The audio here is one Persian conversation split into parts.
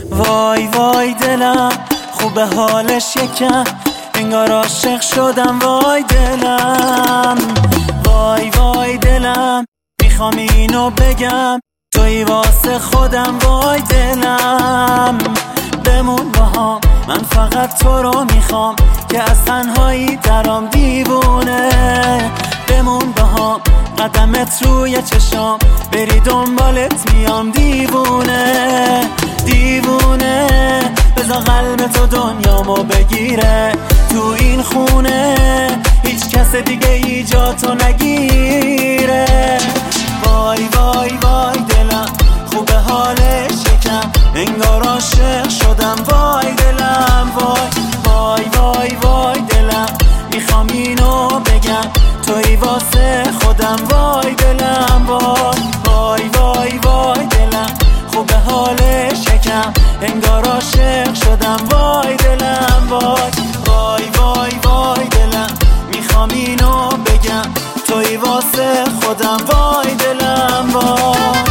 وای وای دلم خوبه حالش یکم، انگار عاشق شدم. وای دلم، وای وای دلم، میخوام اینو بگم توی واسه خودم. وای دلم، بمون با هم، من فقط تو رو میخوام که از تنهایی درام دیوونه. بمون با هم، قدمت روی چشام، بری دنبالت میام دیوونه دیوونه. بذار قلب تو دنیامو بگیره، تو این خونه هیچ کس دیگه ای جا تو نگیره. وای وای وای دلم خوبه حالش یکم، انگار عاشق شدم. وای دلم، وای وای وای وای دلم، میخوام اینو بگم توی واسه خودم. وای دلم، وای وای وای وای دلم، خوبه حالش یکم، انگار عاشق شدم. وای دلم، وای وای وای وای دلم، میخوام اینو بگم توی واسه خودم. وای دلم، وای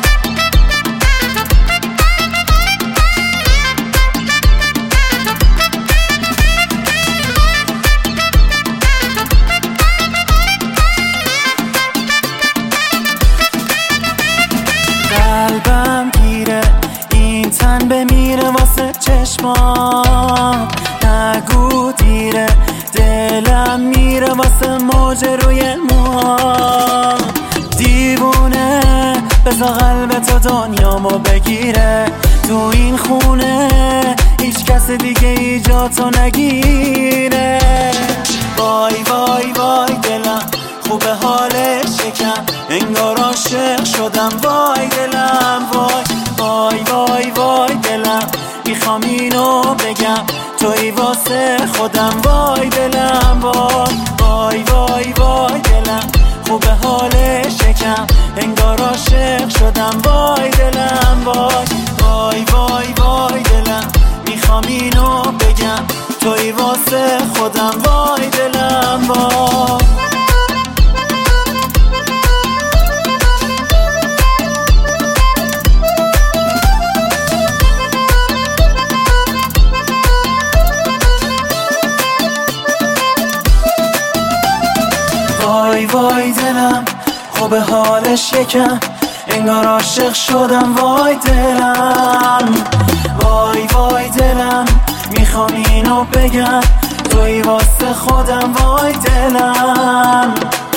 قلبم گیره، این تن بمیره واسه چشمام. نگو دیره، دلم میره واسه موج روی موام. دیوونه، بذار قلب تو دنیامو بگیره، تو این خونه هیچ کس دیگه ای جا تو نگیره. وای وای وای دلم خوبه حالش یکم، انگار عاشق شدم. وای دلم، وای وای وای وای دلم، میخوام اینو بگم توی واسه خودم. وای دلم، وای وای وای وای دلم، خوبه حالش یکم، انگار عاشق شدم. وای دلم، وای وای وای وای دلم، میخوام اینو بگم توی واسه خودم. وای دلم، وای وای وای دلم خوبه حالش یکم، انگار عاشق شدم. وای دلم، وای وای دلم، میخوام اینو بگم توی واسه خودم. وای دلم.